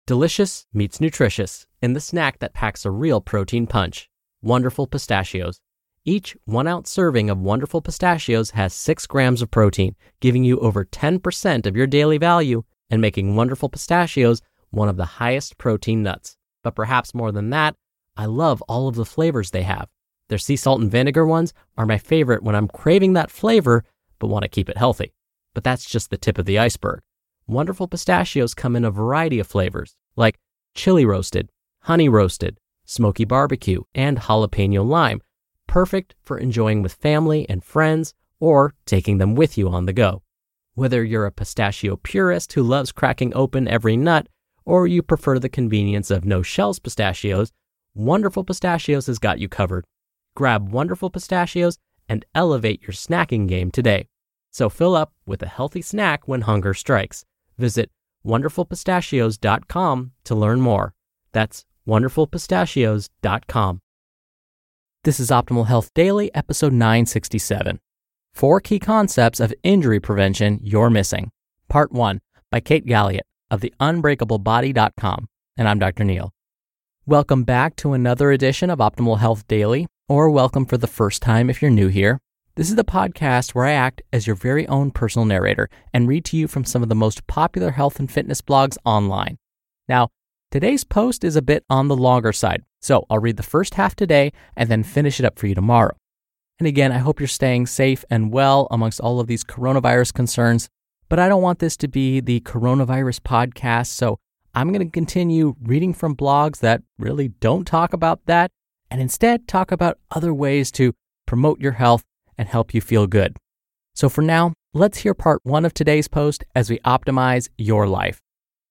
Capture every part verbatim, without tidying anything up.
Delicious meets nutritious in the snack that packs a real protein punch. Wonderful Pistachios. Each one-ounce serving of Wonderful Pistachios has six grams of protein, giving you over ten percent of your daily value and making Wonderful Pistachios one of the highest protein nuts. But perhaps more than that, I love all of the flavors they have. Their sea salt and vinegar ones are my favorite when I'm craving that flavor but want to keep it healthy. But that's just the tip of the iceberg. Wonderful Pistachios come in a variety of flavors, like chili roasted, honey roasted, smoky barbecue, and jalapeno lime, perfect for enjoying with family and friends or taking them with you on the go. Whether you're a pistachio purist who loves cracking open every nut, or you prefer the convenience of no-shells pistachios, Wonderful Pistachios has got you covered. Grab Wonderful Pistachios and elevate your snacking game today. So fill up with a healthy snack when hunger strikes. Visit wonderful pistachios dot com to learn more. That's wonderful pistachios dot com. This is Optimal Health Daily, episode nine sixty-seven. Four Key Concepts of Injury Prevention You're Missing. Part one by Kate Galliot of the unbreakable body dot com. And I'm Doctor Neal. Welcome back to another edition of Optimal Health Daily, or welcome for the first time if you're new here. This is the podcast where I act as your very own personal narrator and read to you from some of the most popular health and fitness blogs online. Now, today's post is a bit on the longer side, so I'll read the first half today and then finish it up for you tomorrow. And again, I hope you're staying safe and well amongst all of these coronavirus concerns, but I don't want this to be the coronavirus podcast, so I'm going to continue reading from blogs that really don't talk about that and instead talk about other ways to promote your health and help you feel good. So for now, let's hear part one of today's post as we optimize your life.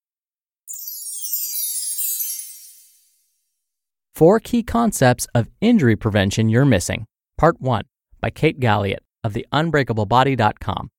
Four Key Concepts of Injury Prevention You're Missing. Part one by Kate Galliot of the unbreakable body dot com.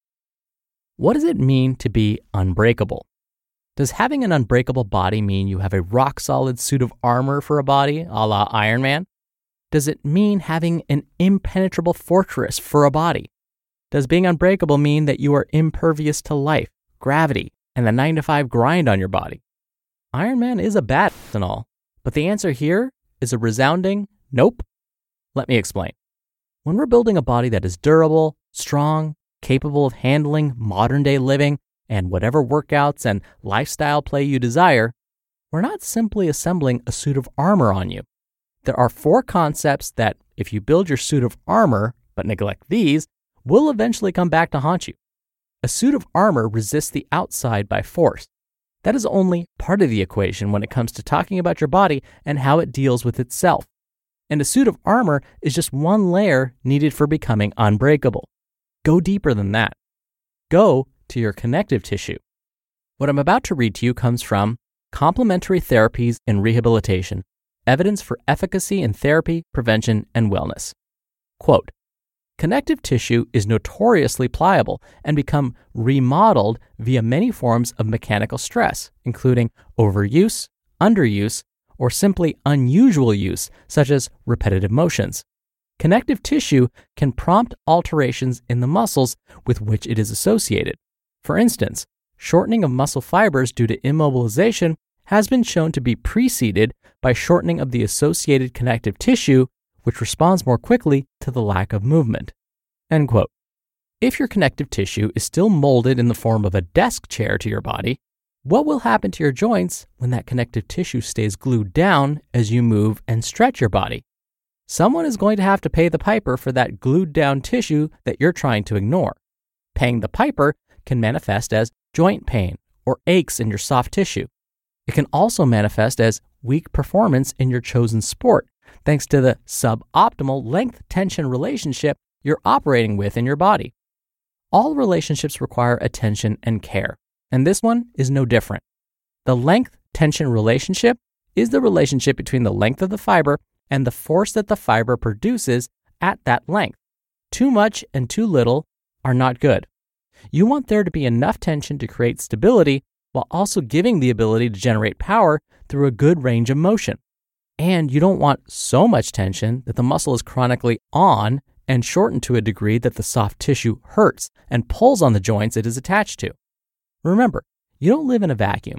What does it mean to be unbreakable? Does having an unbreakable body mean you have a rock-solid suit of armor for a body, a la Iron Man? Does it mean having an impenetrable fortress for a body? Does being unbreakable mean that you are impervious to life, gravity, and the nine to five grind on your body? Iron Man is a badass and all, but the answer here is a resounding nope. Let me explain. When we're building a body that is durable, strong, capable of handling modern-day living and whatever workouts and lifestyle play you desire, we're not simply assembling a suit of armor on you. There are four concepts that, if you build your suit of armor but neglect these, will eventually come back to haunt you. A suit of armor resists the outside by force. That is only part of the equation when it comes to talking about your body and how it deals with itself. And a suit of armor is just one layer needed for becoming unbreakable. Go deeper than that. Go to your connective tissue. What I'm about to read to you comes from Complementary Therapies in Rehabilitation, Evidence for Efficacy in Therapy, Prevention, and Wellness. Quote, connective tissue is notoriously pliable and become remodeled via many forms of mechanical stress, including overuse, underuse, or simply unusual use, such as repetitive motions. Connective tissue can prompt alterations in the muscles with which it is associated. For instance, shortening of muscle fibers due to immobilization has been shown to be preceded by shortening of the associated connective tissue, which responds more quickly to the lack of movement. End quote. If your connective tissue is still molded in the form of a desk chair to your body, what will happen to your joints when that connective tissue stays glued down as you move and stretch your body? Someone is going to have to pay the piper for that glued down tissue that you're trying to ignore. Paying the piper can manifest as joint pain or aches in your soft tissue. It can also manifest as weak performance in your chosen sport, thanks to the suboptimal length-tension relationship you're operating with in your body. All relationships require attention and care, and this one is no different. The length-tension relationship is the relationship between the length of the fiber and the force that the fiber produces at that length. Too much and too little are not good. You want there to be enough tension to create stability while also giving the ability to generate power through a good range of motion. And you don't want so much tension that the muscle is chronically on and shortened to a degree that the soft tissue hurts and pulls on the joints it is attached to. Remember, you don't live in a vacuum.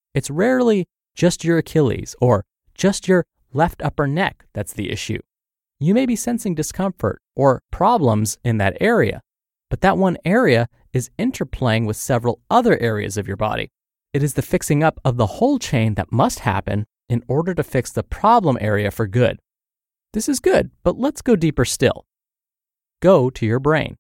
It's rarely just your Achilles or just your left upper neck that's the issue. You may be sensing discomfort or problems in that area, but that one area is interplaying with several other areas of your body. It is the fixing up of the whole chain that must happen in order to fix the problem area for good. This is good, but let's go deeper still. Go to your brain.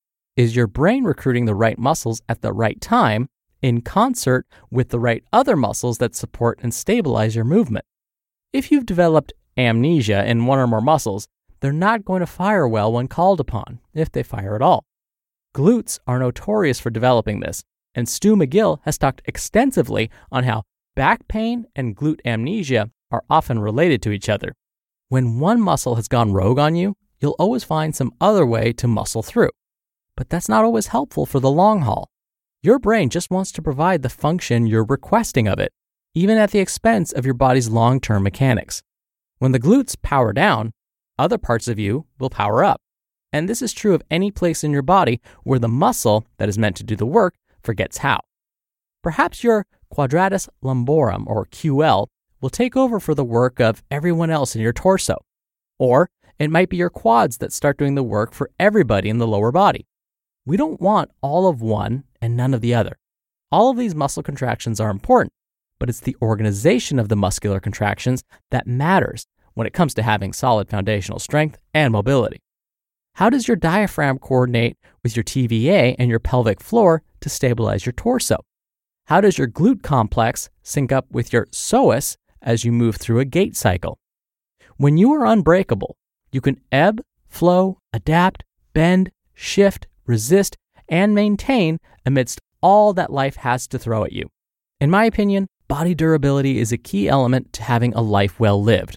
Is your brain recruiting the right muscles at the right time in concert with the right other muscles that support and stabilize your movement? If you've developed amnesia in one or more muscles, they're not going to fire well when called upon, if they fire at all. Glutes are notorious for developing this, and Stu McGill has talked extensively on how back pain and glute amnesia are often related to each other. When one muscle has gone rogue on you, you'll always find some other way to muscle through. But that's not always helpful for the long haul. Your brain just wants to provide the function you're requesting of it, even at the expense of your body's long-term mechanics. When the glutes power down, other parts of you will power up. And this is true of any place in your body where the muscle that is meant to do the work forgets how. Perhaps your quadratus lumborum, or Q L, will take over for the work of everyone else in your torso. Or it might be your quads that start doing the work for everybody in the lower body. We don't want all of one and none of the other. All of these muscle contractions are important, but it's the organization of the muscular contractions that matters when it comes to having solid foundational strength and mobility. How does your diaphragm coordinate with your T V A and your pelvic floor to stabilize your torso? How does your glute complex sync up with your psoas as you move through a gait cycle? When you are unbreakable, you can ebb, flow, adapt, bend, shift, resist, and maintain amidst all that life has to throw at you. In my opinion, body durability is a key element to having a life well lived.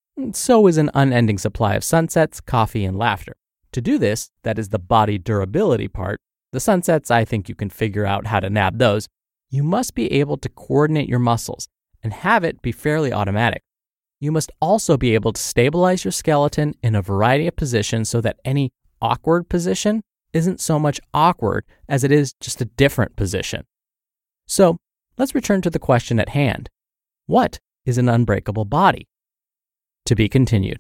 So is an unending supply of sunsets, coffee, and laughter. To do this, that is the body durability part. The sunsets, I think you can figure out how to nab those. You must be able to coordinate your muscles and have it be fairly automatic. You must also be able to stabilize your skeleton in a variety of positions so that any awkward position isn't so much awkward as it is just a different position. So let's return to the question at hand. What is an unbreakable body? To be continued.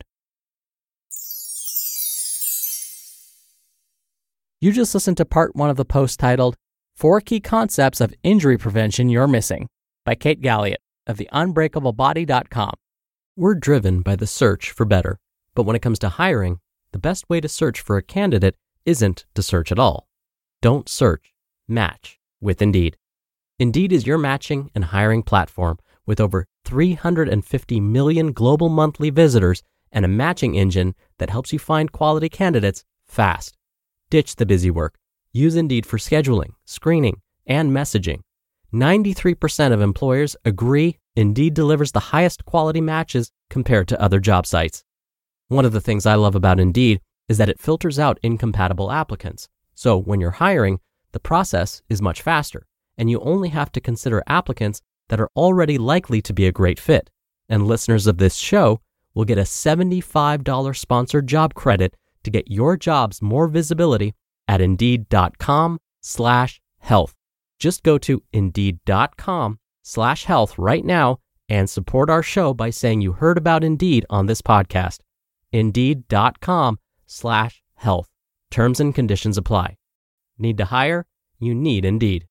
You just listened to part one of the post titled, Four Key Concepts of Injury Prevention You're Missing by Kate Galliot of the unbreakable body dot com. We're driven by the search for better, but when it comes to hiring, the best way to search for a candidate isn't to search at all. Don't search, match with Indeed. Indeed is your matching and hiring platform with over three hundred fifty million global monthly visitors and a matching engine that helps you find quality candidates fast. Ditch the busy work. Use Indeed for scheduling, screening, and messaging. ninety-three percent of employers agree Indeed delivers the highest quality matches compared to other job sites. One of the things I love about Indeed is that it filters out incompatible applicants. So when you're hiring, the process is much faster, and you only have to consider applicants that are already likely to be a great fit. And listeners of this show will get a seventy-five dollars sponsored job credit to get your jobs more visibility at Indeed.com slash health. Just go to Indeed.com slash health right now and support our show by saying you heard about Indeed on this podcast. Indeed.com slash health. Terms and conditions apply. Need to hire? You need Indeed.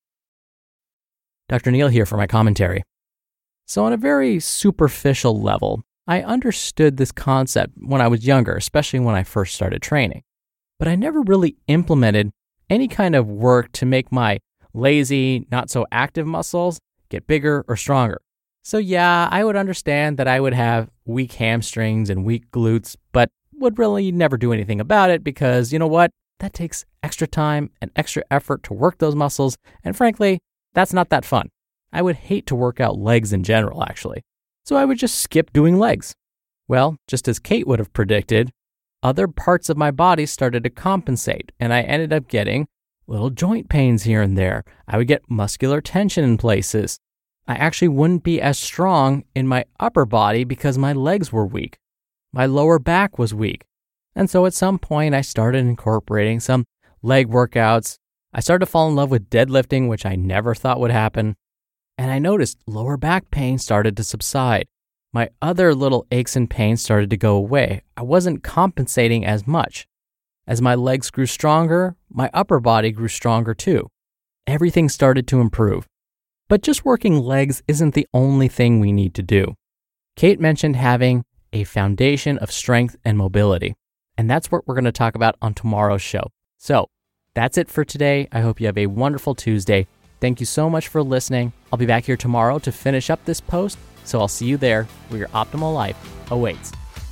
Doctor Neal here for my commentary. So on a very superficial level, I understood this concept when I was younger, especially when I first started training. But I never really implemented any kind of work to make my lazy, not so active muscles get bigger or stronger. So yeah, I would understand that I would have weak hamstrings and weak glutes, but would really never do anything about it because, you know what? That takes extra time and extra effort to work those muscles, and frankly, that's not that fun. I would hate to work out legs in general, actually. So I would just skip doing legs. Well, just as Kate would have predicted, other parts of my body started to compensate, and I ended up getting little joint pains here and there. I would get muscular tension in places. I actually wouldn't be as strong in my upper body because my legs were weak. My lower back was weak. And so at some point, I started incorporating some leg workouts. I started to fall in love with deadlifting, which I never thought would happen. and I noticed lower back pain started to subside. My other little aches and pains started to go away. I wasn't compensating as much. As my legs grew stronger, my upper body grew stronger too. Everything started to improve. But just working legs isn't the only thing we need to do. Kate mentioned having a foundation of strength and mobility, and that's what we're going to talk about on tomorrow's show. So that's it for today. I hope you have a wonderful Tuesday. Thank you so much for listening. I'll be back here tomorrow to finish up this post, so I'll see you there where your optimal life awaits.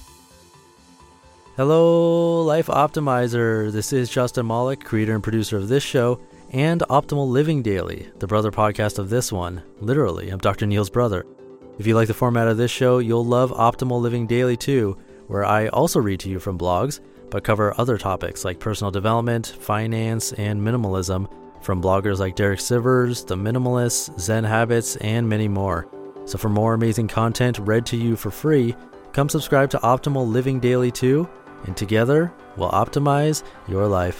Hello, Life Optimizer. This is Justin Malik, creator and producer of this show and Optimal Living Daily, the brother podcast of this one. Literally, I'm Doctor Neil's brother. If you like the format of this show, you'll love Optimal Living Daily too, where I also read to you from blogs, but cover other topics like personal development, finance, and minimalism from bloggers like Derek Sivers, The Minimalists, Zen Habits, and many more. So for more amazing content read to you for free, come subscribe to Optimal Living Daily too, and together we'll optimize your life.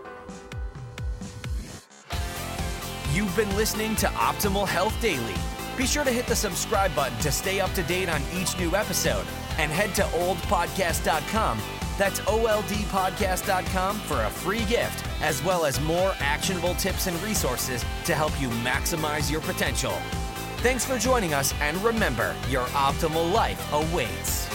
You've been listening to Optimal Health Daily. Be sure to hit the subscribe button to stay up to date on each new episode, and head to old podcast dot com. That's O L D podcast dot com for a free gift, as well as more actionable tips and resources to help you maximize your potential. Thanks for joining us, and remember, your optimal life awaits.